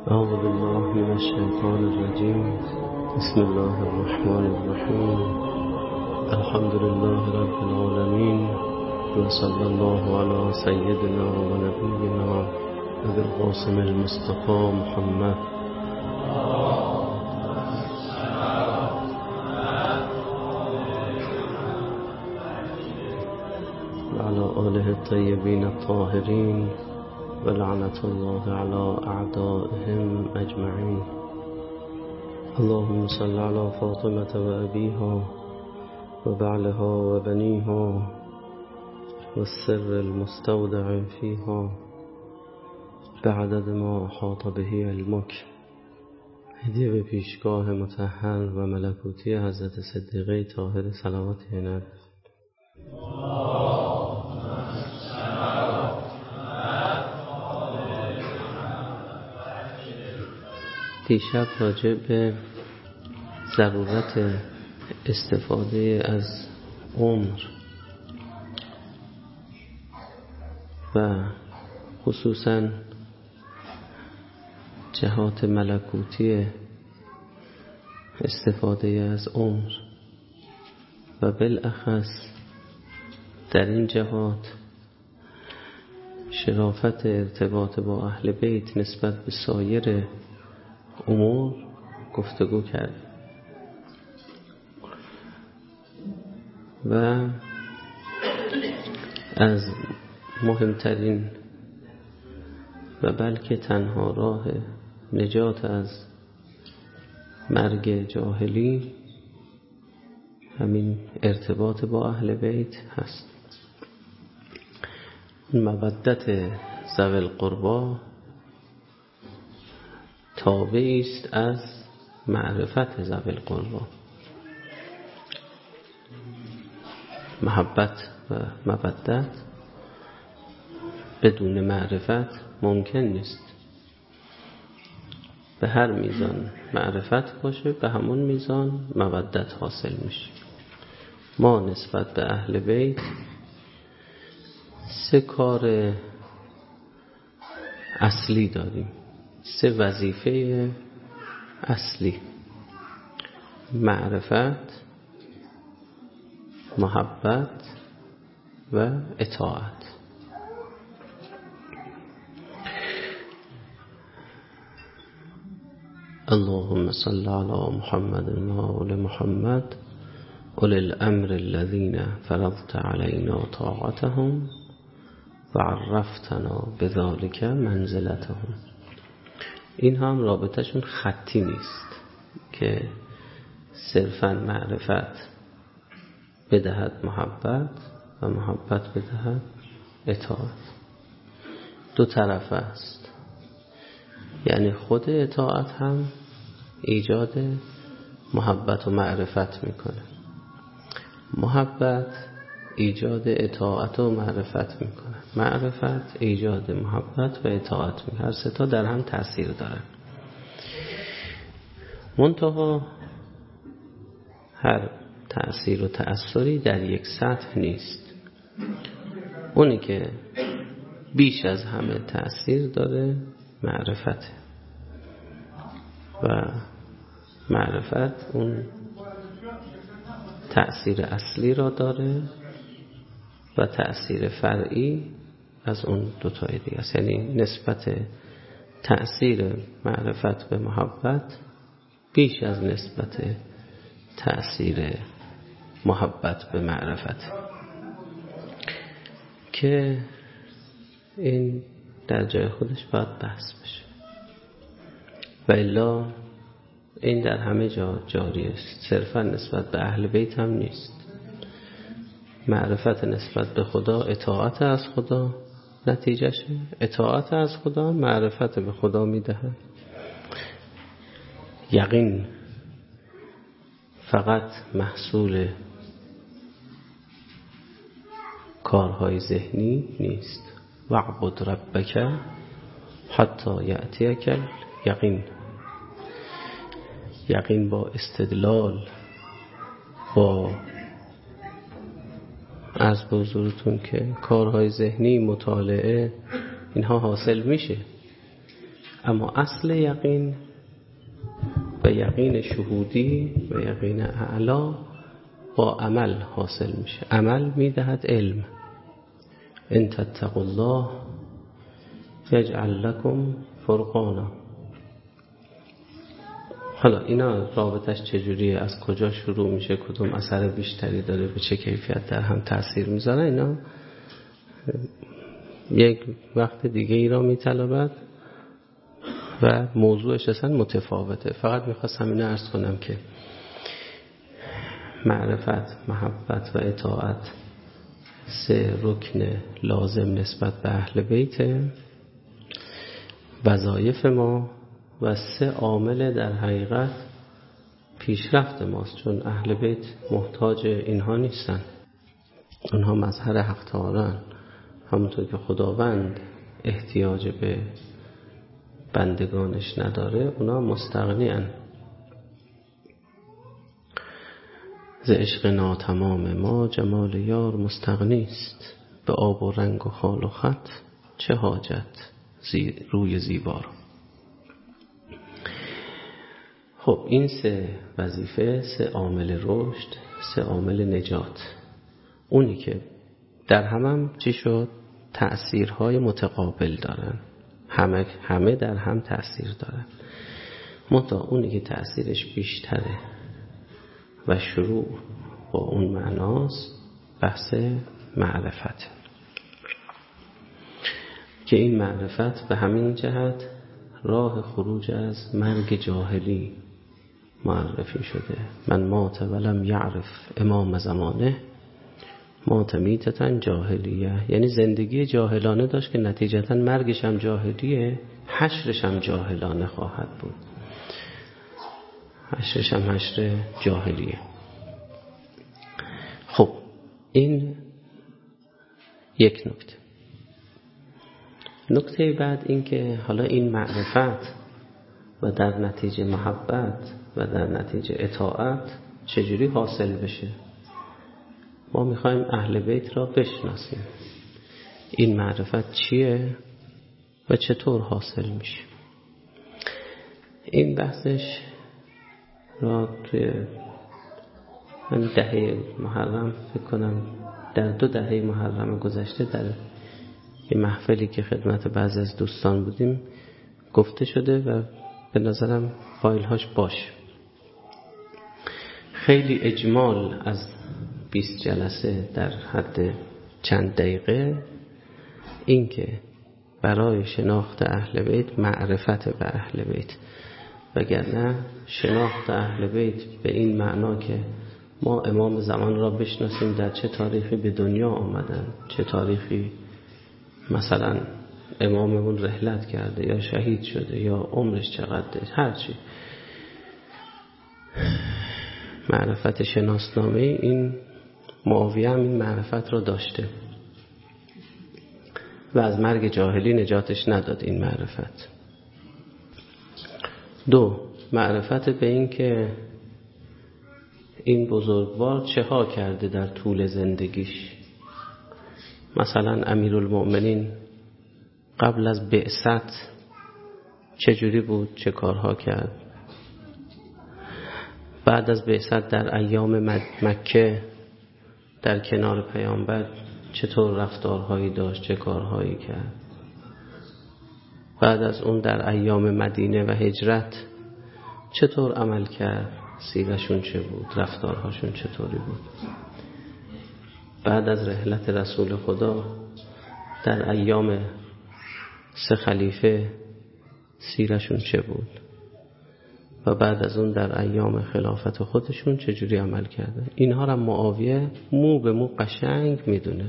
أعوذ بالله من الشيطان الرجيم. بسم الله الرحمن الرحيم. الحمد لله رب العالمين، وصلى الله على سيدنا ونبينا أبي القاسم المصطفى محمد وعلى آله الطيبين الطاهرين، ولعنة الله على أعدائهم أجمعين. اللهم صل على فاطمة وأبيها وبعلها وبنيها والسر المستودع فيها بعدد ما أحاط به علمك. هدیه به پیشگاه مطهر و ملکوتی حضرت صدیقه طاهره صلوات نبی. دیشب راجع به ضرورت استفاده از عمر و خصوصا جهات ملکوتی استفاده از عمر و بالاخص در این جهات شرافت ارتباط با اهل بیت نسبت به سایر امور گفتگو کرد و از مهمترین و بلکه تنها راه نجات از مرگ جاهلی همین ارتباط با اهل بیت هست. مودت ذوی القربی تابعی است از معرفت ذوی القربی. محبت و مودت بدون معرفت ممکن نیست. به هر میزان معرفت باشه به همون میزان مودت حاصل میشه. ما نسبت به اهل بیت 3 کار اصلی داریم، 3 وظیفه اصلی: معرفت، محبت و اطاعت. اللهم صل على محمد و آل محمد اولی الامر الذین فرضت علینا طاعتهم و عرفتنا بذلک منزلتهم. این هم رابطهشون خطی نیست که صرفاً معرفت بدهد محبت و محبت بدهد اطاعت. 2 طرفه است. یعنی خود اطاعت هم ایجاد محبت و معرفت میکنه، محبت ایجاد اطاعت و معرفت میکنه، معرفت ایجاد محبت و اطاعت میکنه. هر 3 تا در هم تأثیر داره. منتها هر تأثیر و تأثیری در یک سطح نیست. اونی که بیش از همه تأثیر داره معرفته و معرفت اون تأثیر اصلی را داره و تأثیر فرعی از اون 2 تای دیگه است. یعنی نسبت تأثیر معرفت به محبت بیش از نسبت تأثیر محبت به معرفت، که این در جای خودش باید بحث بشه و الا این در همه جا جاری است. صرفا نسبت به اهل بیت هم نیست. معرفت نسبت به خدا اطاعت از خدا نتیجهشه، اطاعت از خدا معرفت به خدا میدهد. یقین فقط محصول کارهای ذهنی نیست. وعبد ربک حتی یأتیک الیقین. یقین با استدلال، با عرض به حضورتون که کارهای ذهنی، مطالعه، اینها حاصل میشه، اما اصل یقین و یقین شهودی و یقین اعلا با عمل حاصل میشه. عمل میدهد علم. ان تتقوا الله یجعل لکم فرقانا. حالا اینا رابطش چجوریه، از کجا شروع میشه، کدوم اثر بیشتری داره، به چه کیفیت در هم تأثیر میذاره، اینا یک وقت دیگه ای را میطلبد و موضوعش اصلا متفاوته. فقط میخواستم اینو عرض کنم که معرفت، محبت و اطاعت 3 رکن لازم نسبت به اهل بیت، وظایف ما و 3 عامل در حقیقت پیشرفت ماست، چون اهل بیت محتاج اینها نیستن. اونها مظهر حق تعالی، همونطور که خداوند احتیاج به بندگانش نداره، اونا مستغنی ان. ز عشق ناتمام ما جمال یار مستغنی است، به آب و رنگ و خال و خط چه حاجت روی زیبا را. خب این 3 وظیفه، 3 عامل رشد، 3 عامل نجات. اونی که در هم چی شد؟ تأثیرهای متقابل دارن، همه در هم تأثیر دارن. منتها اونی که تأثیرش بیشتره و شروع با اون معناست بحث معرفت، که این معرفت به همین جهت راه خروج از مرگ جاهلی معرفی شده. من مات ولم یعرف امام زمانه مات میتتن جاهلیه، یعنی زندگی جاهلانه داشت که نتیجتا مرگش هم جاهلیه، حشرش هم جاهلانه خواهد بود. حشرش هم حشر جاهلیه. خب این یک نکته بعد این که حالا این معرفت و در نتیجه محبت و در نتیجه اطاعت چجوری حاصل بشه. ما میخوایم اهل بیت را بشناسیم، این معرفت چیه و چطور حاصل میشه. این بحثش را توی من دهه محرم فکر کنم، در 2 دهه محرم گذشته در یه محفلی که خدمت بعضی از دوستان بودیم گفته شده و به نظرم فایل‌هاش باشه. خیلی اجمال از 20 جلسه در حد چند دقیقه این که برای شناخت اهل بیت معرفت به اهل بیت، وگرنه شناخت اهل بیت به این معنا که ما امام زمان را بشناسیم در چه تاریخی به دنیا آمدن، چه تاریخی مثلا اماممون رحلت کرده یا شهید شده یا عمرش چقدر، هرچی معرفت شناسنامه، این معاویه هم این معرفت را داشته و از مرگ جاهلی نجاتش نداد این معرفت. 2 معرفت به این که این بزرگوار چه ها کرده در طول زندگیش. مثلا امیرالمؤمنین قبل از بعثت چجوری بود، چه کارها کرد، بعد از بعثت در ایام مکه در کنار پیامبر چطور رفتارهایی داشت، چه کارهایی کرد، بعد از اون در ایام مدینه و هجرت چطور عمل کرد، سیرشون چه بود، رفتارهاشون چطوری بود، بعد از رحلت رسول خدا در ایام 3 خلیفه سیرشون چه بود و بعد از اون در ایام خلافت خودشون چجوری عمل کردن. اینها را معاویه مو به مو قشنگ میدونه.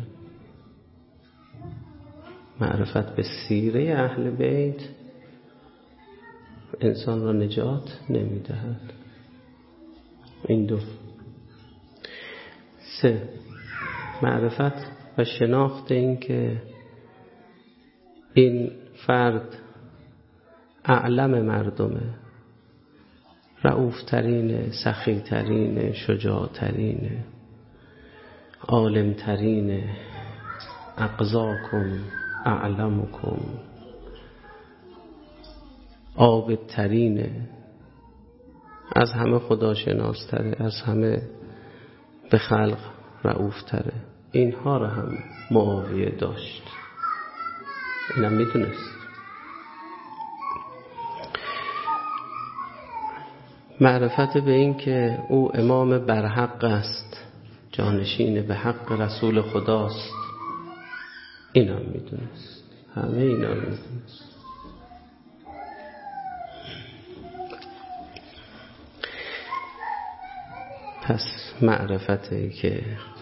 معرفت به سیره اهل بیت انسان را نجات نمیدهد. این 2. 3 معرفت و شناخت این که این فرد اعلم مردمه، رؤوف ترین، سخی ترین، شجاع ترین، عالم ترین، اقضاکم اعلمکم، عابدترینه، از همه خداشناستره، از همه به خلق رؤوفتره. اینها رو هم معاویه داشت، اینم میدونست. معرفت به این که او امام برحق است، جانشین به حق رسول خداست، اینم میدونست. همه اینا رو میدونست. پس معرفتی که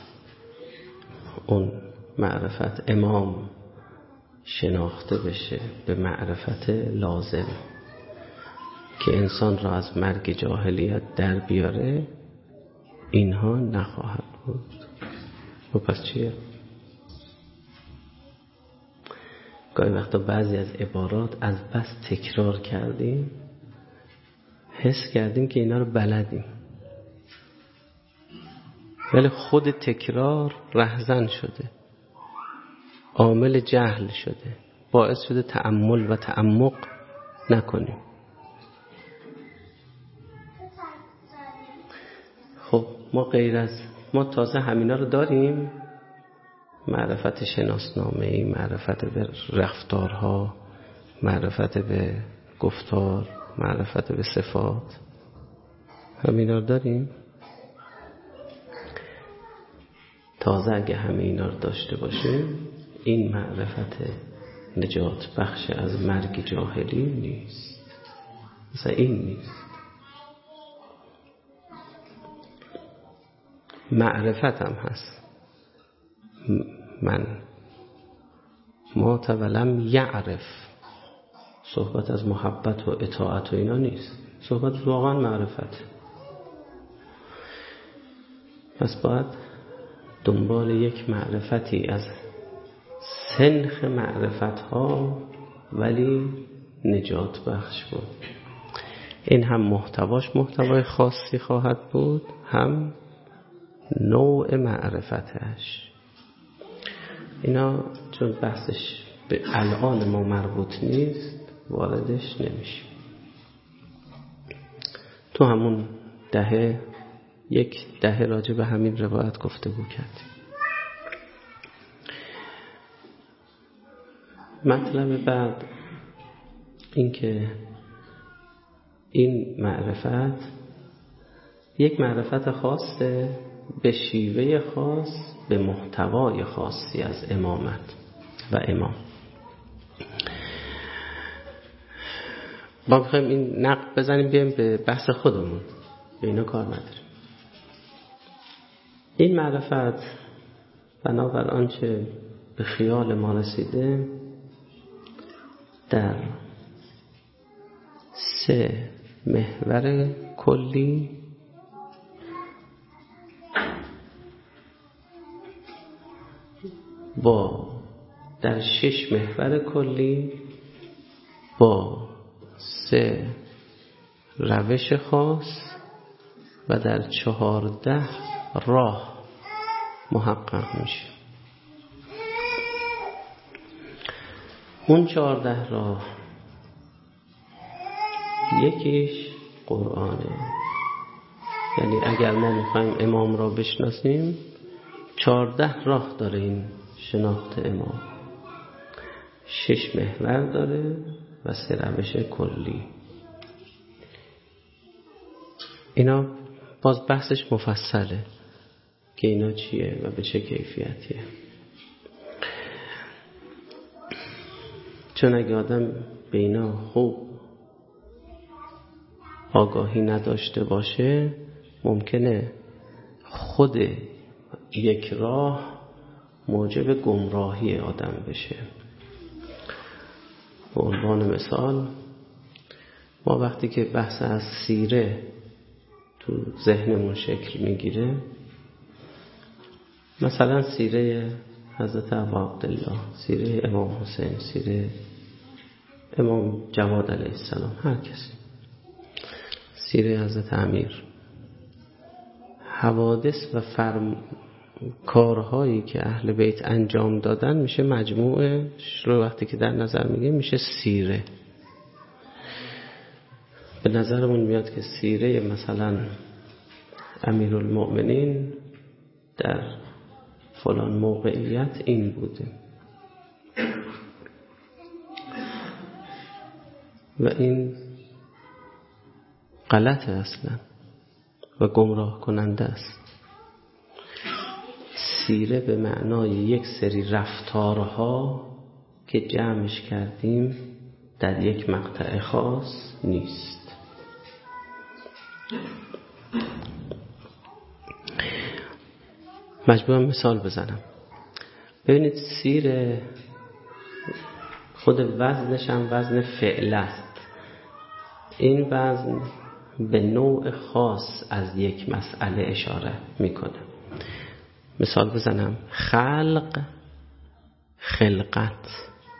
اون معرفت امام شناخته بشه به معرفت لازم که انسان را از مرگ جاهلیت در بیاره، اینها نخواهد بود. و پس چیه؟ گاهی وقتا بعضی از عبارات از بس تکرار کردیم حس کردیم که اینا رو بلدیم، ولی خود تکرار رهزن شده، عامل جهل شده، باعث شده تأمل و تعمق نکنیم. خب ما تازه همینا رو داریم، معرفت شناسنامه‌ای، معرفت به رفتارها، معرفت به گفتار، معرفت به صفات، همینا رو داریم. تازه اگه همه اینا رو داشته باشیم، این معرفت نجات بخش از مرگ جاهلی نیست، مثلا این نیست. معرفت هم هست، من مات ولم یعرف، صحبت از محبت و اطاعت و اینا نیست، صحبت واقعا معرفت. پس باید دنبال یک معرفتی از سنخ معرفت ها ولی نجات بخش بود. این هم محتوای خاصی خواهد بود، هم نوع معرفتش. اینا چون بحثش به الان ما مربوط نیست واردش نمیشه. تو همون یک دهه راجع به همین روایت گفتگو کردیم. مطلب بعد این که این معرفت یک معرفت خاصه، به شیوه خاص، به محتوای خاصی از امامت و امام. ما بخوایم این نقد بزنیم بیایم به بحث خودمون، به اینا کار نداریم. این معرفت بنابر آنچه به خیال ما رسیده در 3 محور کلی در 6 محور کلی با 3 روش خاص و در 14 راه محقق میشه. اون 14 راه یکیش قرآنه. یعنی اگر ما میخوایم امام را بشناسیم 14 راه داره این شناخت امام، 6 محور داره و 3 روش کلی. اینا باز بحثش مفصله که اینا چیه و به چه کیفیتیه. چون اگه آدم به اینا خوب آگاهی نداشته باشه ممکنه خود یک راه موجب گمراهی آدم بشه. به عنوان مثال ما وقتی که بحث از سیره تو ذهنمون شکل میگیره، مثلا سیره حضرت ابا عبدالله، سیره امام حسین، سیره امام جواد علیه السلام، هر کسی، سیره حضرت امیر، حوادث و کارهایی که اهل بیت انجام دادن میشه مجموعش رو وقتی که در نظر میگیم میشه سیره. به نظرمون میاد که سیره مثلا امیرالمؤمنین در فلان موقعیت این بوده و این غلطه اصلا و گمراه کننده است. سیره به معنای یک سری رفتارها که جمعش کردیم در یک مقطع خاص نیست. مجبورم مثال بزنم. ببینید سیره خود وزنش هم وزن فعل است. این وزن به نوع خاص از یک مسئله اشاره میکنه. مثال بزنم: خلق، خلقت،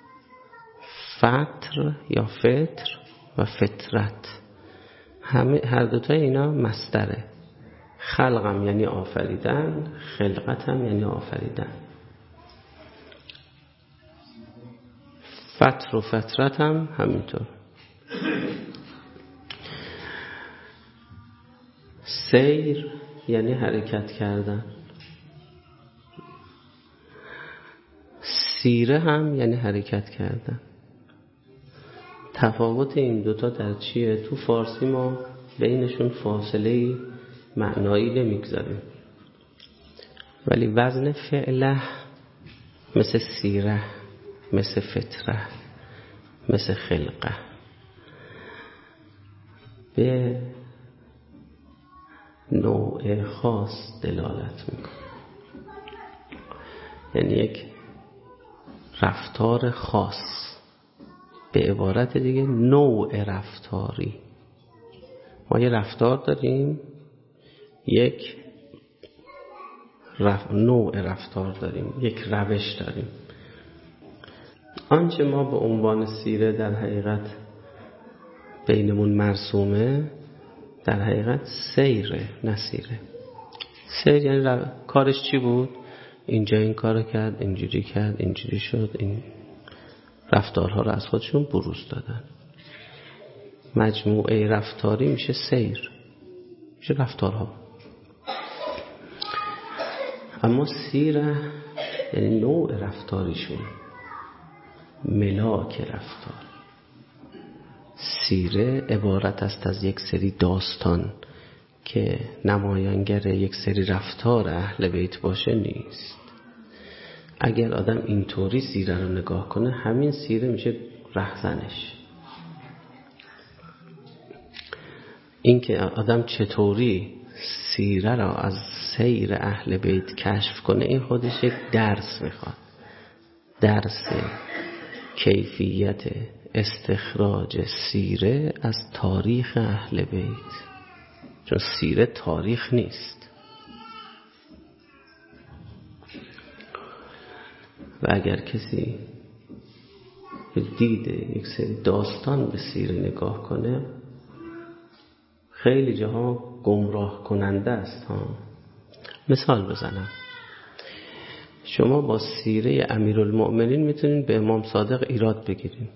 فطر یا فطر و فطرت، هر دوتا اینا مصدره. خلقم یعنی آفریدن، خلقتم یعنی آفریدن. فطر و فطرت هم همینطور. سیر یعنی حرکت کردن. سیره هم یعنی حرکت کردن. تفاوت این دوتا در چیه؟ تو فارسی ما بینشون فاصله معنایی نمیگذاریم، ولی وزن فعله مثل سیره، مثل فطره، مثل خلقه به نوع خاص دلالت میکنه. یعنی یک رفتار خاص، به عبارت دیگه نوع رفتاری. ما یه رفتار داریم، یک نوع رفتار داریم، یک روش داریم. آنچه ما به عنوان سیره در حقیقت بینمون مرسومه در حقیقت سیره، نه سیره. سیر یعنی کارش چی بود؟ اینجا این کارو کرد، اینجوری کرد، اینجوری شد. این رفتارها رو از خودشون بروز دادن. مجموعه رفتاری میشه سیر، میشه رفتارها. اما سیره یعنی نوع رفتاریشون، ملاک رفتار. سیره عبارت است از یک سری داستان که نمایانگر یک سری رفتار اهل بیت باشه نیست. اگر آدم اینطوری سیره رو نگاه کنه، همین سیره میشه رهزنش. این که آدم چطوری سیره را از سیر اهل بیت کشف کنه، این خودش یک درس میخواد. درس کیفیت استخراج سیره از تاریخ اهل بیت، چون سیره تاریخ نیست. و اگر کسی به دید یک سری داستان به سیره نگاه کنه، خیلی جاها گمراه کننده است. مثال بزنم، شما با سیره امیرالمؤمنین میتونین به امام صادق ایراد بگیرین،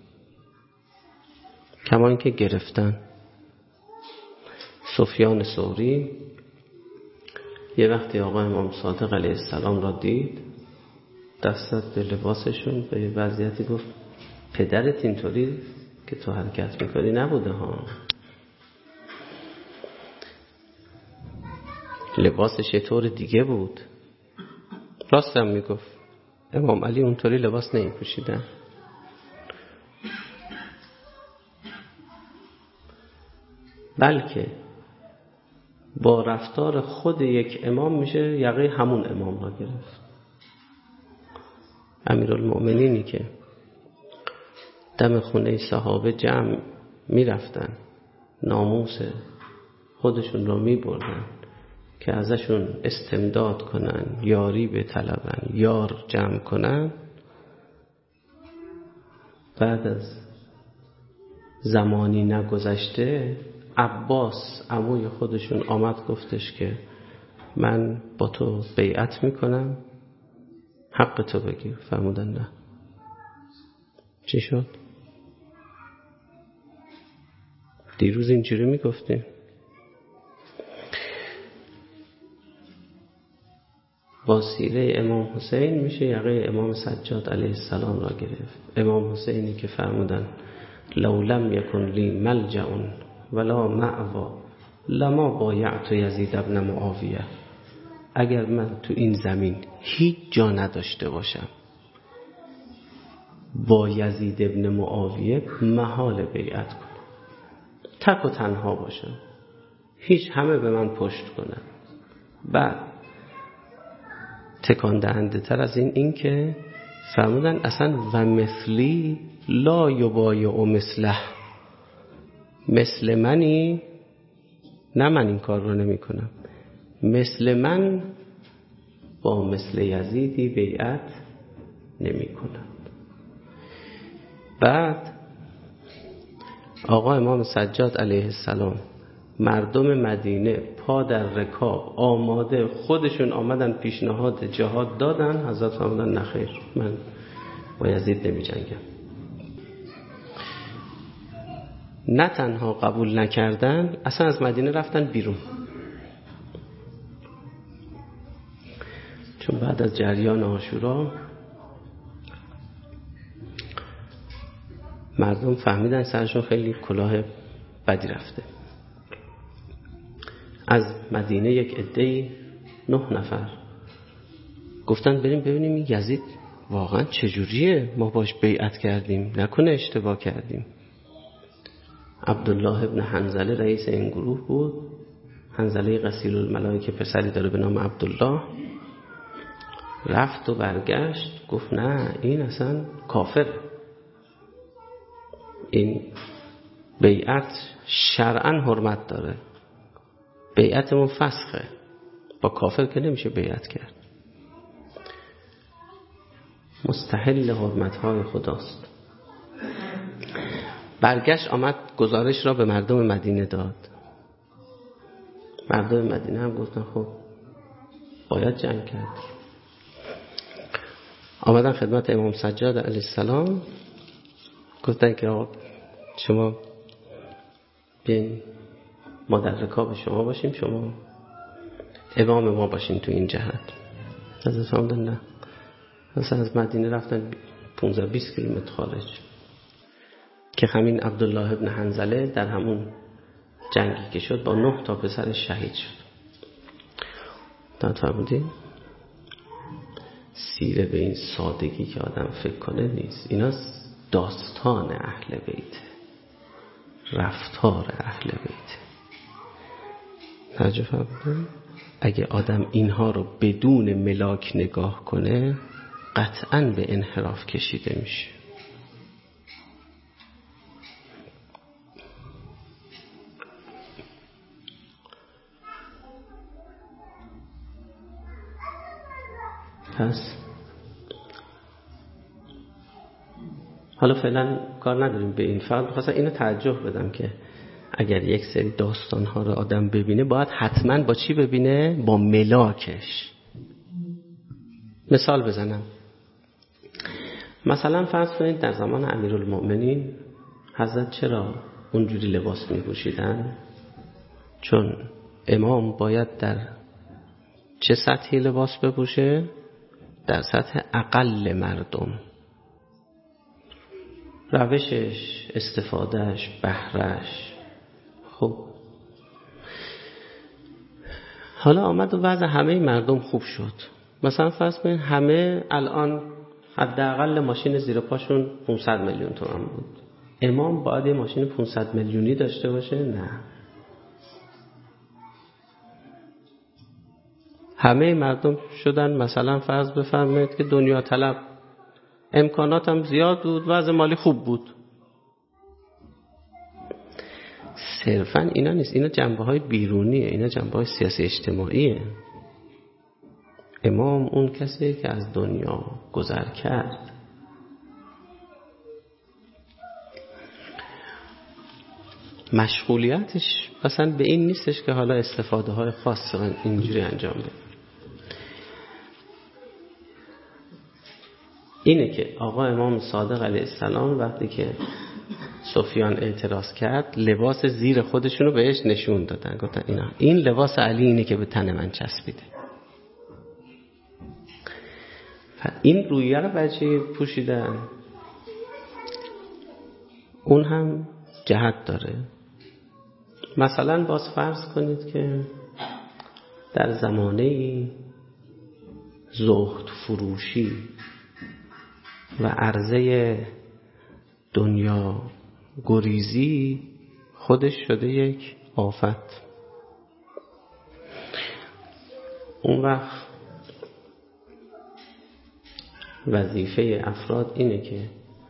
کما اینکه گرفتن. سفیان ثوری یه وقتی آقا امام صادق علیه السلام را دید، دست به لباسشون به وضعیتی گفت پدرت اینطوری که تو حرکت میکنی نبوده ها. لباسش یه طور دیگه بود. راستم میگفت، امام علی اونطوری لباس نمیپوشیدن. بلکه با رفتار خود یک امام میشه یقه همون امام را گرفت. امیرالمؤمنینی که دم خونه صحابه جمع میرفتن، ناموس خودشون را میبردن که ازشون استمداد کنن، یاری بطلبن، یار جمع کنن، بعد از زمانی نگذشته عباس عموی خودشون آمد گفتش که من با تو بیعت میکنم، حق تو بگیر. فرمودن نه. چی شد؟ دیروز اینجوری میگفتیم. با سیره امام حسین میشه یقه امام سجاد علیه السلام را گرفت. امام حسینی که فرمودن لو لم یکن لی ملجأ ولا مأوا لما بایعت یزید ابن معاویه. اگر من تو این زمین هیچ جا نداشته باشم با یزید ابن معاویه محال بیعت کنم، تک و تنها باشم، هیچ همه به من پشت کنن. بعد تکان دهنده تر از این که فرمودن اصلا و مثلی لا یبایع مثله، مثل منی نه، من این کار رو نمی کنم، مثل من با مثل یزیدی بیعت نمی کنم. بعد آقا امام سجاد علیه السلام مردم مدینه پا در رکاب آماده خودشون آمدن پیشنهاد جهاد دادن، حضرت فرمودن نخیر من با یزید نمی جنگم. نه تنها قبول نکردن، اصلا از مدینه رفتن بیرون. چون بعد از جریان عاشورا مردم فهمیدن سرشون خیلی کلاه بدی رفته. از مدینه یک عده‌ای 9 نفر گفتن بریم ببینیم این یزید واقعا چجوریه، ما باش بیعت کردیم نکنه اشتباه کردیم. عبدالله ابن حنظله رئیس این گروه بود. حنظله غسیل الملائکه پسری داره به نام عبدالله. رفت و برگشت گفت نه این اصلا کافر، این بیعت شرعاً حرمت داره، بیعتمون فسخه، با کافر که نمیشه بیعت کرد، مستحل حرمت‌های خداست. برگشت آمد گزارش را به مردم مدینه داد. مردم مدینه هم گفتن خب باید جنگ کرد. آمدن خدمت امام سجاد علیه السلام گفتن که آقا شما بیاین ما در رکاب شما باشیم، شما امام ما باشین تو این جهت. حضرت فرمودن نه، مثلا از مدینه رفتن 15-20 کیلومتر خارج که همین عبدالله ابن حنظله در همون جنگی که شد با 9 تا پسرش شهید شد. تا فرمودین سیره به این سادگی که آدم فکر کنه نیست. اینا داستان اهل بیت، رفتار اهل بیت. توجه فرمودین؟ اگه آدم اینها رو بدون ملاک نگاه کنه قطعاً به انحراف کشیده میشه. پس حالا فعلا کار نداریم به این، فقط بخواستم اینو توجه بدم که اگر یک سری داستان‌ها رو آدم ببینه باید حتما با چی ببینه؟ با ملاکش. مثال بزنم، مثلا فرض کنید در زمان امیرالمؤمنین حضرت چرا اونجوری لباس می‌پوشیدن؟ چون امام باید در چه سطحی لباس بپوشه؟ در سطح اقل مردم. روشش، استفادهش، بهرهش. خب حالا آمد و وضع همه مردم خوب شد. مثلا فرض کنید همه الان حداقل ماشین زیر پاشون 500 میلیون تومان بود. امام باید یه ماشین 500 میلیونی داشته باشه؟ نه. همه مردم شدن مثلا فرض بفرمایید که دنیا طلب، امکانات هم زیاد بود، وضع مالی خوب بود. صرفا اینا نیست، اینا جنبه های بیرونیه، اینا جنبه های سیاسی اجتماعیه. امام اون کسی که از دنیا گذر کرد. مشغولیتش مثلا به این نیستش که حالا استفاده های خاص اینجوری انجام بده. اینه که آقا امام صادق علیه السلام وقتی که سفیان اعتراض کرد، لباس زیر خودشونو بهش نشون دادن، گفتن این لباس علی اینه که به تن من چسبیده. این رویه رو بچه پوشیدن. اون هم جهت داره. مثلا باز فرض کنید که در زمانه زهد فروشی و عرضه دنیا گریزی خودش شده یک آفت. اون وقت وظیفه افراد اینه که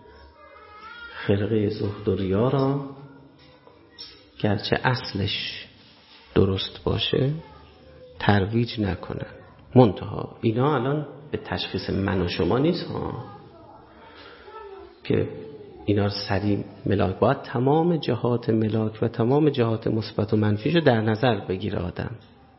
خرقه زهد و ریا را گرچه اصلش درست باشه ترویج نکنن. منتها اینا الان به تشخیص من و شما نیست که اینا رو سریع ملاک، باید تمام جهات ملاک و تمام جهات مثبت و منفیش رو در نظر بگیره آدم.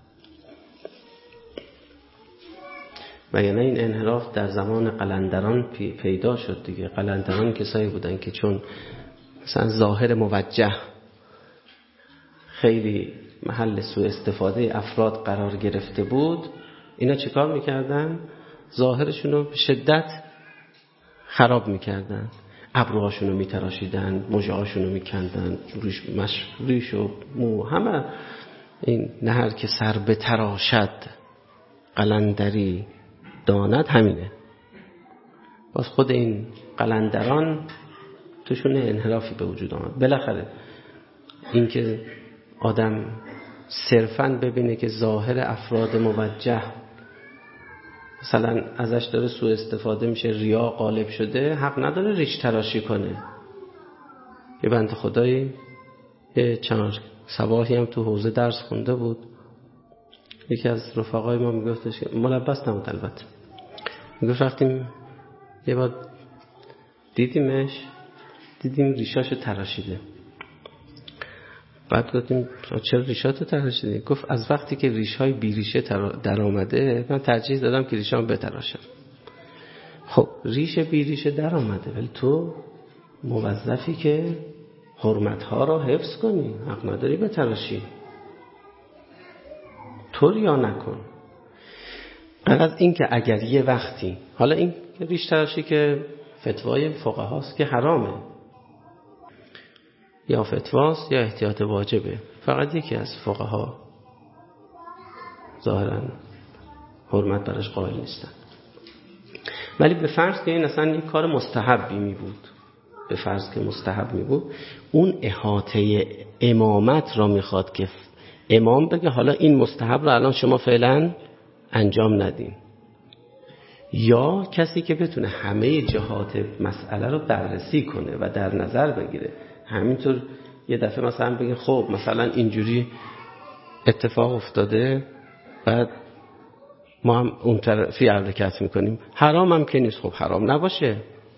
وگرنه این انحراف در زمان قلندران پیدا شد دیگه. قلندران کسایی بودن که چون مثلا ظاهر موجه خیلی محل سوء استفاده افراد قرار گرفته بود، اینا چیکار میکردن؟ ظاهرشون رو به شدت خراب میکردن، ابروهاشون رو میتراشیدن، مژه‌هاشون رو میکندن، ریش و مو، همه این نه هر که سر بتراشد قلندری داند، همینه. باز خود این قلندران توشون انحرافی به وجود آمد. بالاخره این که آدم صرفاً ببینه که ظاهر افراد موجه مثلا ازش داره سوء استفاده میشه، ریا غالب شده، حق نداره ریش تراشی کنه. یه بنده خدایی یه چند صباحی هم تو حوزه درس خونده بود، یکی از رفقای ما میگفتش که ملبس نبود البته، میگفت رفتیم یه بار دیدیم ریشاشو تراشیده. بعد گفتیم چرا ریشاتو تراشیدی؟ گفت از وقتی که ریش‌های بیریشه در آمده من ترجیح دادم که ریشام بتراشم. خب ریش بیریشه در آمده، ولی تو موظفی که حرمت‌ها را حفظ کنی، حق نداری بتراشی. تو ریا نکن. از این که اگر یه وقتی، حالا این ریش تراشی که فتوای فقهاست که حرامه، یا فتواست یا احتیاط واجبه، فقط یکی از فقها ظاهرا حرمت براش قائل نیستن. ولی به فرض که این اصلا یک کار مستحبی می بود، به فرض که مستحب می بود، اون احاطه امامت را میخواد که امام بگه حالا این مستحب را الان شما فعلا انجام ندین، یا کسی که بتونه همه جهات مسئله رو بررسی کنه و در نظر بگیره. همینطور یه دفعه مثلا بگه خب مثلا اینجوری اتفاق افتاده، بعد ما هم اون طرفی حرکت میکنیم، حرام هم که نیست. خب حرام نباشه،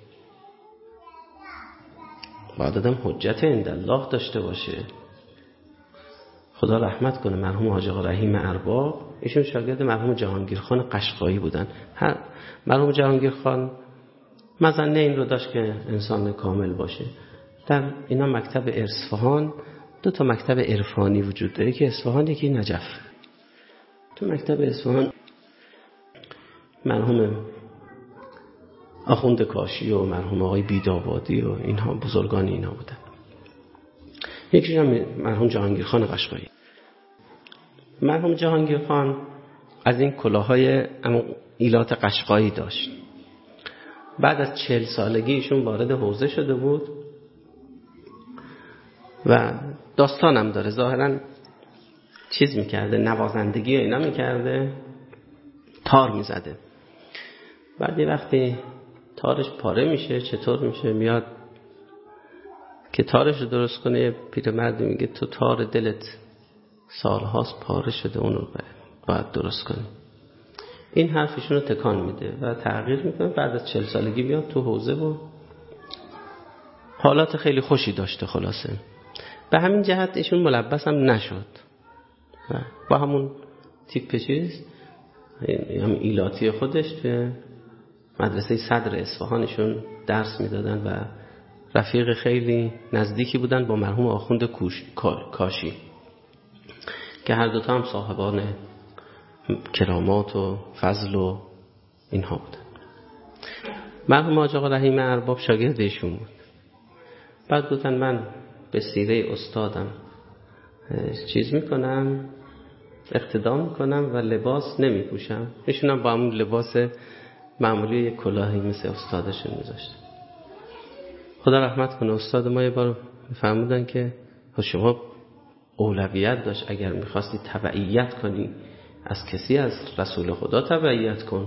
باید آدم حجت عند الله داشته باشه. خدا رحمت کنه مرحوم حاج آقا رحیم ارباب، ایشون شاگرد مرحوم جهانگیرخان قشقایی بودن. مرحوم جهانگیرخان مظنه این رو داشت که انسان کامل باشه. در اینا مکتب اصفهان 2 مکتب عرفانی وجود داره، که اصفهان یکی نجف. تو مکتب اصفهان مرحوم آخوند کاشی و مرحوم آقای بیدابادی و اینها بزرگان اینا بودن. یکیش هم مرحوم جهانگیرخان قشقایی. مرحوم جهانگیرخان از این کلاهای ایلات قشقایی داشت. بعد از 40 سالگی ایشون وارد حوزه شده بود و داستانم داره. ظاهرا چیز میکرده، نوازندگی اینا میکرده، تار میزده. بعد یه وقتی تارش پاره میشه، چطور میشه؟ میاد که تارش رو درست کنه، پیرمرد میگه تو تار دلت سالهاست پاره شده، اون رو باید درست کنی. این حرفشون رو تکان میده و تغییر میکنه. بعد از 40 سالگی میاد تو حوزه و حالات خیلی خوشی داشته. خلاصه به همین جهت ایشون ملبس هم نشد و با همون تیپ چیز هم ایلاتی خودش توی مدرسه صدر اصفهانشون درس میدادن و رفیق خیلی نزدیکی بودن با مرحوم آخوند کاشی که هر دوتا هم صاحبان کرامات و فضل و اینها بودن. مرحوم حاج آقا رحیم ارباب شاگرد ایشون بود. بعد گفتن من به سیره استادم چیز میکنم، اقتدا میکنم و لباس نمیپوشم. ایشون هم با همون لباس معمولی یک کلاهی مثل استادشون میذاشتن. خدا رحمت کنه استاد ما یه بار فرمودن که شما اولویت داشت، اگر میخواستی تبعیت کنی از کسی از رسول خدا تبعیت کن.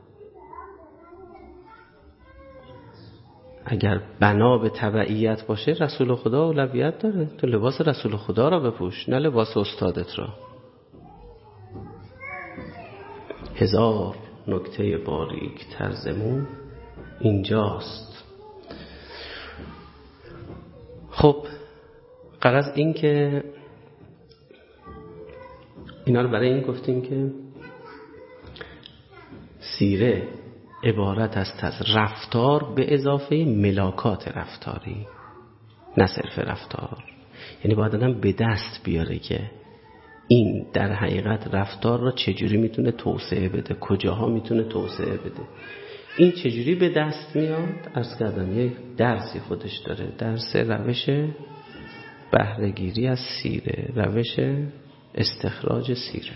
اگر بنا به تبعیت باشه رسول خدا اولویت داره، تو لباس رسول خدا را بپوش نه لباس استادت را. هزار نکته باریک ترزمون اینجاست. خب غرض این که اینا رو برای این گفتیم که سیره عبارت است از رفتار به اضافه ملاکات رفتاری، نه صرف رفتار. یعنی باید آدم به دست بیاره که این در حقیقت رفتار را چجوری میتونه توسعه بده، کجاها میتونه توسعه بده. این چجوری به دست میاد؟ عرض کردم یک درسی خودش داره، درس روش بهره‌گیری از سیره، روش استخراج سیره.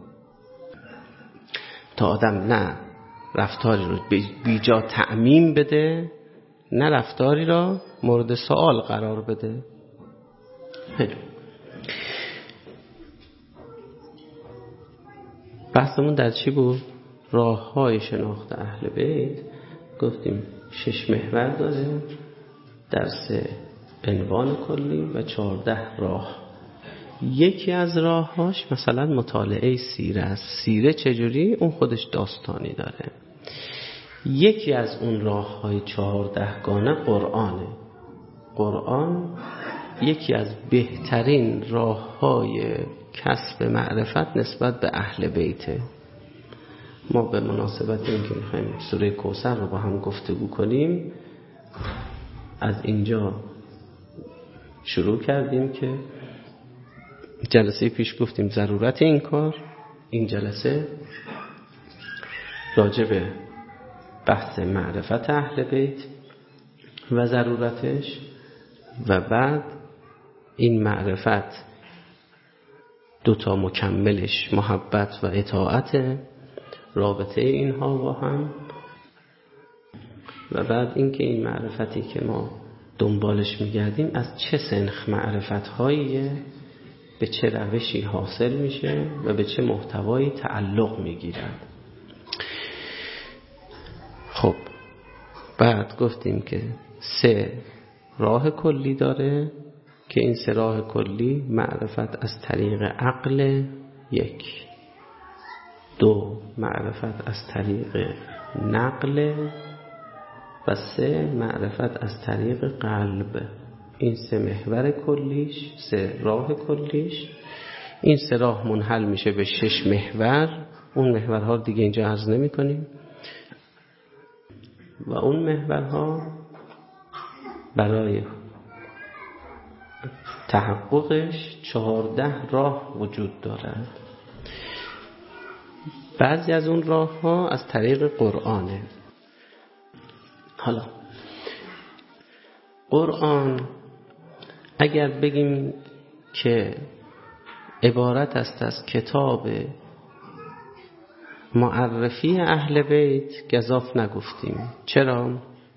تا آدم نه رفتاری رو بیجا تعمیم بده، نه رفتاری را مورد سوال قرار بده. بحثمون در چی بود؟ راه‌های شناخت اهل بیت. گفتیم 6 محور داره، درس عنوان کلی و 14 راه. یکی از راه‌هاش مثلا مطالعه سیره است. سیره چجوری؟ اون خودش داستانی داره. یکی از اون راه‌های 14 گانه قرآنه. قرآن یکی از بهترین راه‌های کسب معرفت نسبت به اهل بیته. ما به مناسبت این که می‌خوایم سوره کوثر رو با هم گفتگو کنیم از اینجا شروع کردیم که جلسه پیش گفتیم ضرورت این کار. این جلسه راجع به بحث معرفت اهل بیت و ضرورتش و بعد این معرفت دوتا مکملش محبت و اطاعت، رابطه اینها با هم، و بعد اینکه این معرفتی که ما دنبالش میگردیم از چه سنخ معرفت‌هایی به چه روشی حاصل میشه و به چه محتوایی تعلق میگیرد. خب بعد گفتیم که 3 راه کلی داره که این 3 راه کلی معرفت از طریق عقل 1، 2 معرفت از طریق نقل و 3 معرفت از طریق قلب. این 3 محور کلیش، 3 راه کلیش. این 3 راه منحل میشه به 6 محور. اون محورها دیگه اینجا عرض نمی کنیم و اون محورها برای تحققش 14 راه وجود دارد. بعضی از اون راه ها از طریق قرآنه. حالا قرآن اگر بگیم که عبارت است از کتاب معرفی اهل بیت، گزاف نگفتیم. چرا؟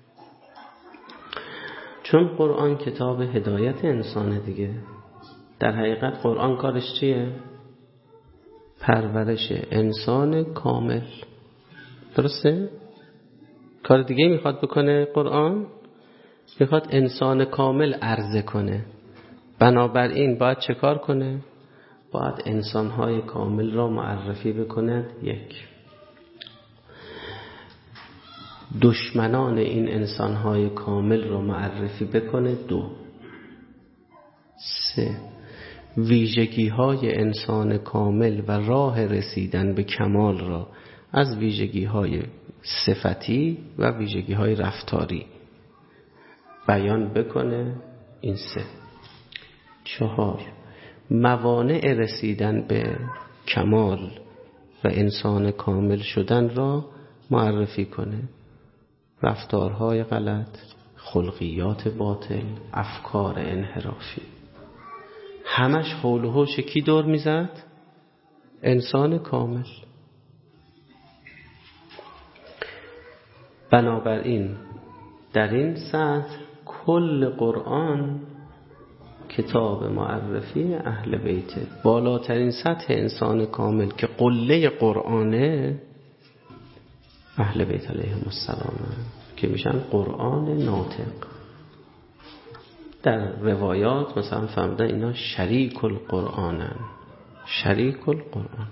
چون قرآن کتاب هدایت انسانه دیگه. در حقیقت قرآن کارش چیه؟ پرورش انسان کامل. درسته؟ کار دیگه میخواد بکنه قرآن؟ میخواد انسان کامل عرضه کنه. بنابراین باید چه کار کنه؟ باید انسانهای کامل را معرفی بکنه. 1. دشمنان این انسانهای کامل را معرفی بکنه. 2. 3. ویژگی‌های انسان کامل و راه رسیدن به کمال را از ویژگی‌های صفتی و ویژگی‌های رفتاری بیان بکنه. این 3. 4 موانع رسیدن به کمال و انسان کامل شدن را معرفی کنه. رفتارهای غلط، خلقیات باطل، افکار انحرافی، همش حول و حوش کی دور میزد؟ انسان کامل. بنابراین در این سطح کل قرآن کتاب معرفی اهل بیته. بالاترین سطح انسان کامل که قله قرآنه اهل بیت علیهم السلام که میشن قرآن ناطق. در روایات مثلا فهمیدن اینا شریک القرآنن. شریک القرآن.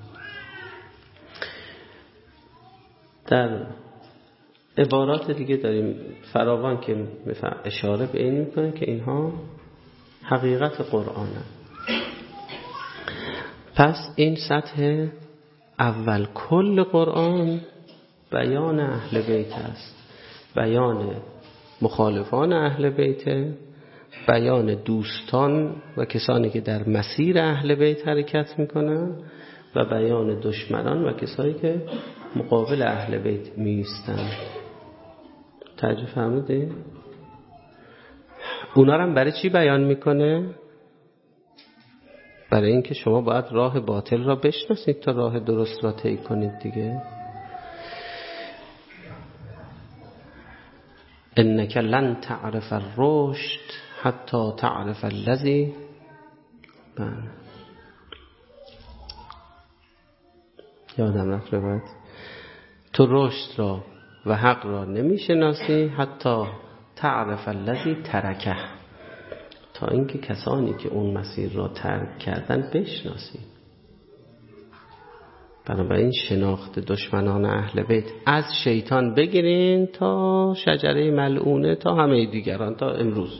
در عبارات دیگه داریم فراوان که اشاره به این میکنه که اینها حقیقت قرآنن. پس این سطح اول کل قرآن بیان اهل بیت است، بیان مخالفان اهل بیت، بیان دوستان و کسانی که در مسیر اهل بیت حرکت میکنن و بیان دشمنان و کسانی که مقابل اهل بیت میستن. توجه فرمودید؟ اونا رو هم برای چی بیان میکنه؟ برای اینکه شما باید راه باطل را بشناسید تا راه درست را طی کنید دیگه. انک لن تعرف الرشد حتی تعرف الذی یادم رفت روایت. تو رشد را و حق را نمیشناسی حتی تعرف الذی ترکه، تا اینکه کسانی که اون مسیر را ترک کردن بشناسی. بنابراین شناخت دشمنان اهل بیت از شیطان بگیرین تا شجره ملعونه تا همه دیگران تا امروز،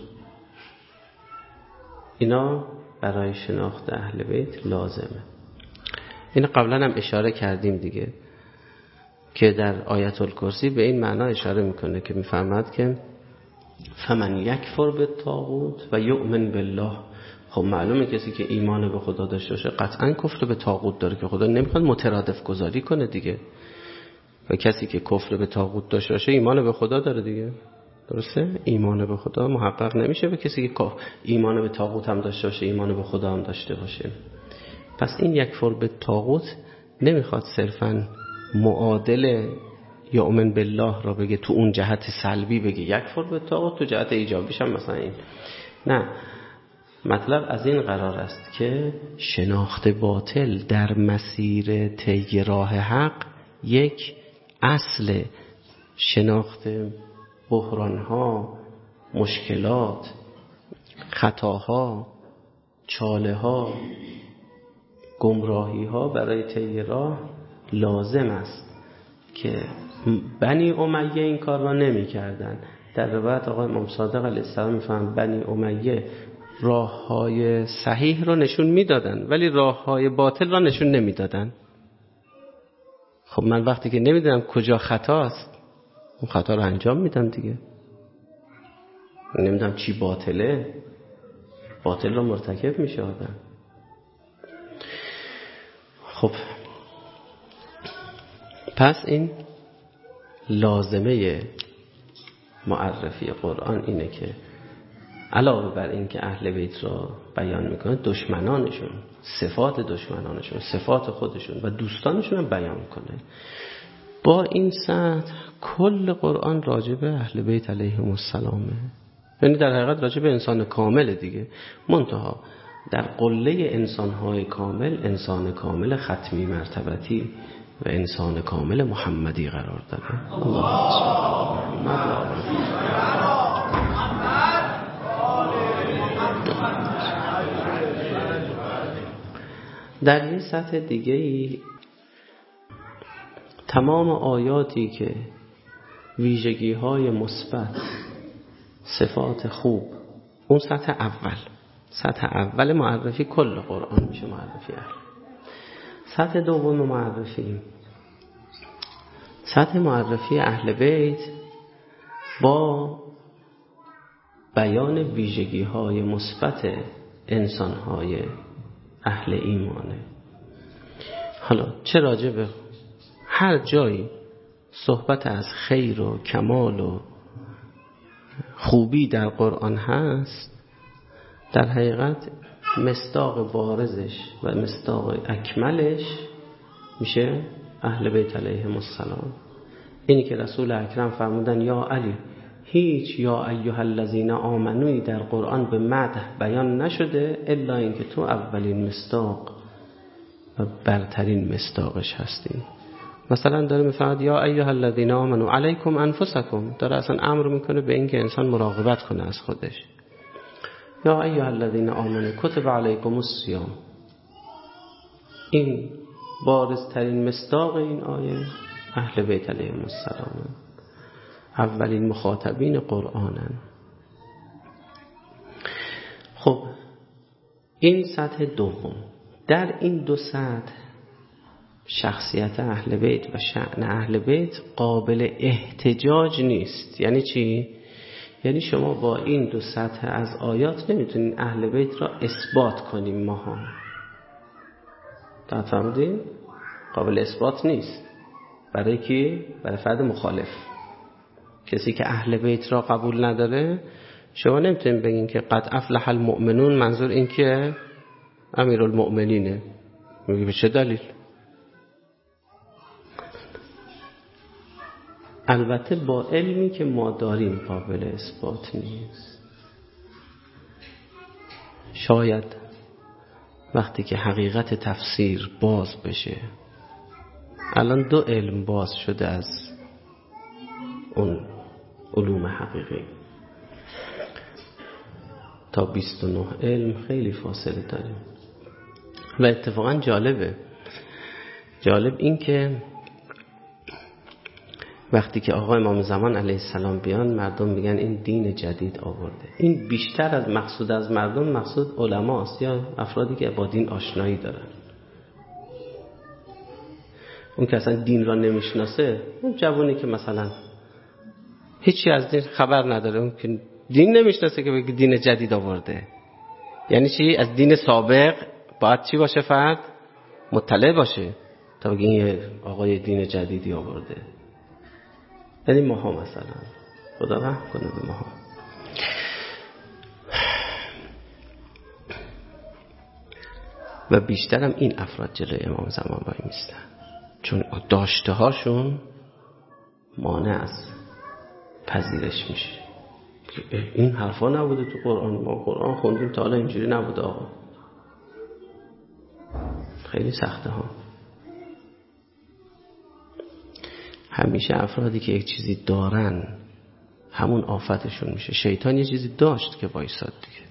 اینا برای شناخت اهل بیت لازمه. این قبلا هم اشاره کردیم دیگه که در آیت الکرسی به این معنا اشاره میکنه که میفهمد که فمن یکفر بالطاغوت و یؤمن بالله. خب معلومه کسی که ایمان به خدا داشته باشه قطعا کفر به طاغوت داره که خدا نمیخواد مترادف گذاری کنه دیگه. و کسی که کفر به طاغوت داشته باشه ایمان به خدا داره دیگه. درسته؟ ایمان به خدا محقق نمیشه به کسی که ایمان به طاغوت هم داشته باشه ایمان به خدا هم داشته باشه. پس این یکفر به طاغوت نمیخواد صرفاً معادل یؤمن بالله را بگه تو اون جهت سلبی بگه یکفر به طاغوت، تو جهت ایجابیش هم مثلا این. نه، مطلب از این قرار است که شناخت باطل در مسیر طی راه حق یک اصل شناخت بحرانها، مشکلات، خطاها، چاله‌ها، گمراهی‌ها برای طی راه لازم است که بنی امیه این کار را نمی کردن. در روایت آقای امام صادق علیه السلام میفهم بنی امیه راه های صحیح را نشون میدادن ولی راه های باطل را نشون نمیدادن. خب من وقتی که نمیدونم کجا خطاست اون خطا را انجام میدم دیگه. نمیدونم چی باطله، باطل را مرتکب میشه آدم. خب پس این لازمه معرفی قرآن اینه که علاوه بر این که اهل بیت را بیان میکنه دشمنانشون، صفات دشمنانشون، صفات خودشون و دوستانشون هم بیان کنه. با این سطح کل قرآن راجع به اهل بیت علیهم السلامه، یعنی در حقیقت راجع به انسان کامل دیگه. منتها در قله انسانهای کامل انسان کامل ختمی مرتبتی و انسان کامل محمدی قرار داره. در یه سطح دیگه ای تمام آیاتی که ویژگی های مثبت، صفات خوب، اون سطح اول معرفی کل قرآن میشه معرفی اهل. سطح دوم معرفی، سطح معرفی اهل بیت با بیان ویژگی‌های مثبت انسان‌های اهل ایمانه. حالا چه راجع به هر جایی صحبت از خیر و کمال و خوبی در قرآن هست، در حقیقت مصداق بارزش و مصداق اکملش میشه اهل بیت علیهم السلام. اینی که رسول اکرم فرمودن یا علی، هیچ یا ایها الذین آمنوی در قرآن به مدح بیان نشده الا اینکه تو اولین مصداق و برترین مصداقش هستی. مثلا داره میفرماد یا ایها الذین آمنوا علیکم انفسکم، داره اصلا امر میکنه به اینکه انسان مراقبت کنه از خودش. یا ایها الذین آمنوا کتب علیکم الصیام، این بارزترین مصداق این آیه اهل بیت علیهم السلام، اولین مخاطبین قرآنن. خب این سطح دوم. در این دو سطح شخصیت اهل بیت و شأن اهل بیت قابل احتجاج نیست. یعنی چی؟ یعنی شما با این دو سطح از آیات نمیتونین اهل بیت را اثبات کنیم. ماها تا فهمیدین؟ قابل اثبات نیست. برای کی؟ برای فرد مخالف. کسی که اهل بیت را قبول نداره شما نمیتونین بگین که قد افلح المؤمنون، منظور این که امیرالمؤمنینه. میگه به چه دلیل؟ البته با علمی که ما داریم قابل اثبات نیست. شاید وقتی که حقیقت تفسیر باز بشه، الان دو علم باز شده از اون علوم حقیقی، تا 29 علم خیلی فاصله داریم. و اتفاقا جالب این که وقتی که آقا امام زمان علیه السلام بیان، مردم میگن این دین جدید آورده. این بیشتر از مقصود از مردم مقصود علماست یا افرادی که با دین آشنایی دارن. اون که اصلا دین را نمیشناسه، اون جوانی که مثلا هیچی از دین خبر نداره، اون که دین نمیشناسه که بگه دین جدید آورده. یعنی چی؟ از دین سابق باید چی باشه؟ فرد مطلع باشه تا بگه این آقای دین جدیدی آورده. یعنی ماها مثلا، خدا رحم کنه به ماها، و بیشترم این افراد جلوی امام زمان وای میستن، چون داشته هاشون مانع از پذیرش میشه. این حرفا نبوده تو قرآن، ما قرآن خوندیم تا حالا اینجوری نبوده آقا. خیلی سخته ها. همیشه افرادی که یک چیزی دارن همون آفتشون میشه. شیطان یه چیزی داشت که وایساد دیگه.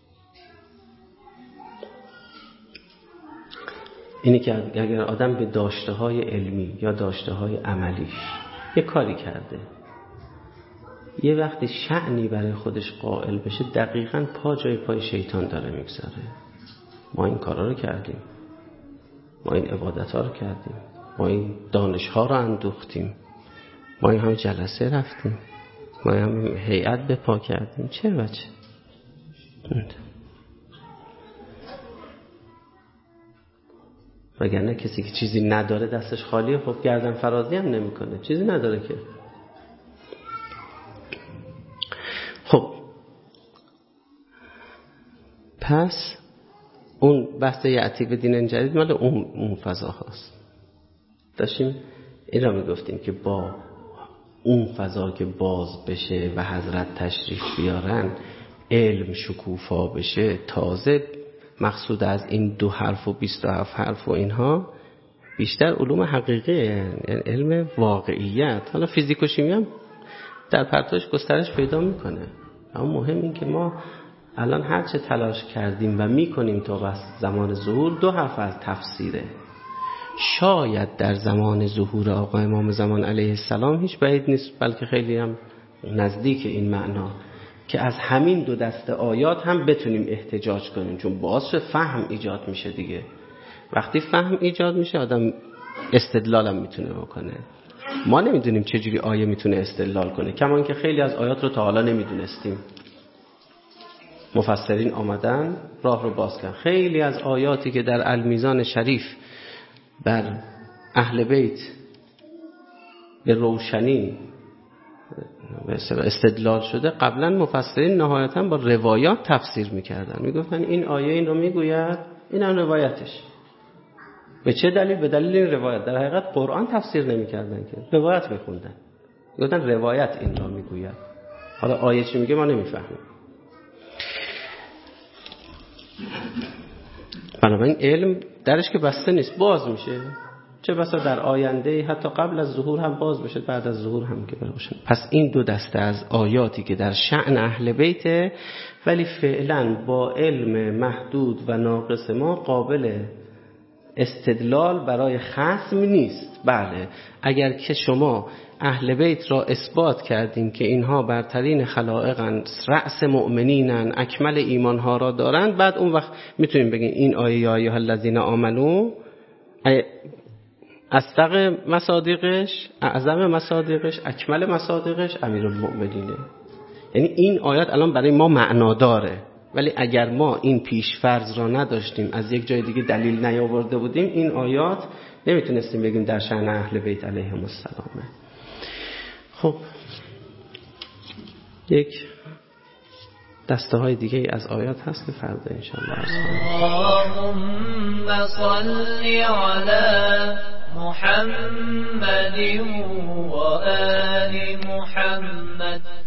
اینی که اگر آدم به داشته های علمی یا داشته های عملیش یه کاری کرده، یه وقتی شأنی برای خودش قائل بشه، دقیقاً پا جای پای شیطان داره میگذاره. ما این کارا رو کردیم، ما این عبادت ها رو کردیم، ما این دانش ها رو اندوختیم، ما این همه جلسه رفتیم، ما این همه هیئت به پا کردیم. چه بچه؟ وگرنه کسی که چیزی نداره دستش خالیه، خب گردن فرازی هم نمی کنه، چیزی نداره که. خب پس اون بحث یعتی به دین جدید مال اون فضا هست. داشتیم این را میگفتیم که با اون فضا که باز بشه و حضرت تشریف بیارن، علم شکوفا بشه، تازه مقصود از این 2 حرف و 27 حرف و اینها بیشتر علوم حقیقیه، یعنی علم واقعیت. حالا فیزیک و شیمی هم در پرتوش گسترش پیدا میکنه، اما مهم این که ما الان هرچه تلاش کردیم و میکنیم تا بس زمان ظهور 2 حرف از تفسیره. شاید در زمان ظهور آقا امام زمان علیه السلام هیچ بعید نیست، بلکه خیلی هم نزدیک این معنا، که از همین 2 دسته آیات هم بتونیم احتجاج کنیم، چون باعث فهم ایجاد میشه دیگه. وقتی فهم ایجاد میشه آدم استدلال هم میتونه بکنه. ما نمیدونیم چجوری آیه میتونه استدلال کنه، کما اینکه خیلی از آیات رو تا حالا نمیدونستیم. مفسرین آمدن راه رو باز کردن. خیلی از آیاتی که در المیزان شریف بر اهل بیت به روشنی استدلال شده، قبلا مفسرین نهایتا با روایات تفسیر میکردن، میگفتن این آیه این رو میگوید، این هم روایتش. به چه دلیل؟ به دلیل این روایت. در حقیقت قرآن تفسیر نمیکردن که روایت میخوندن، میگفتن روایت این رو میگوید. حالا آیه چی میگه ما نمیفهمیم. بنابراین علم درش که بسته نیست، باز میشه، چه بسا در آینده حتی قبل از ظهور هم باز بشه، بعد از ظهور هم که بروشن. پس این دو دسته از آیاتی که در شأن اهل بیت، ولی فعلا با علم محدود و ناقص ما قابل استدلال برای خصم نیست. بله اگر که شما اهل بیت را اثبات کردین که اینها برترین خلائقند، رأس مؤمنینن، اکمل ایمانها را دارند، بعد اون وقت میتونیم بگین این آیه یا ایها الذین آمنو اصدق مصادیقش، اعظم مصادیقش، اکمل مصادیقش امیرالمؤمنینه. یعنی این آیات الان برای ما معنا داره، ولی اگر ما این پیش فرض را نداشتیم، از یک جای دیگه دلیل نیاورده بودیم، این آیات نمیتونستیم بگیم در شأن اهل بیت علیهم السلام. خب یک دسته های دیگه از آیات هست که فردا انشاءالله عرض کنیم. اللهم صل علی محمد و آل محمد